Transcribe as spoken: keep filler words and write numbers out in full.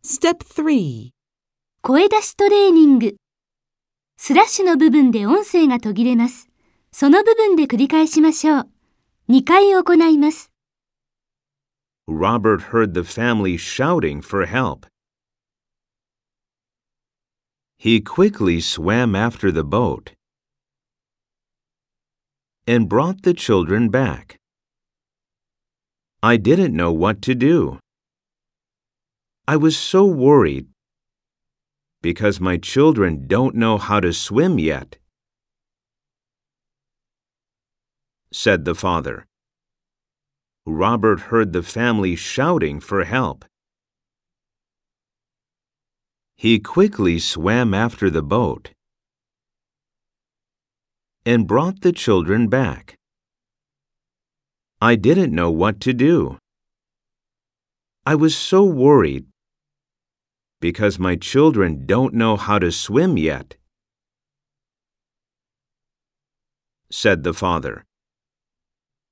Step three. 声出しトレーニング。スラッシュの部分で音声が途切れます。その部分で繰り返しましょう。にかい行います。 Robert heard the family shouting for help. He quickly swam after the boat and brought the children back. I didn't know what to do. I was so worried because my children don't know how to swim yet, said the father. Robert heard the family shouting for help. He quickly swam after the boat and brought the children back. I didn't know what to do. I was so worried because my children don't know how to swim yet, said the father.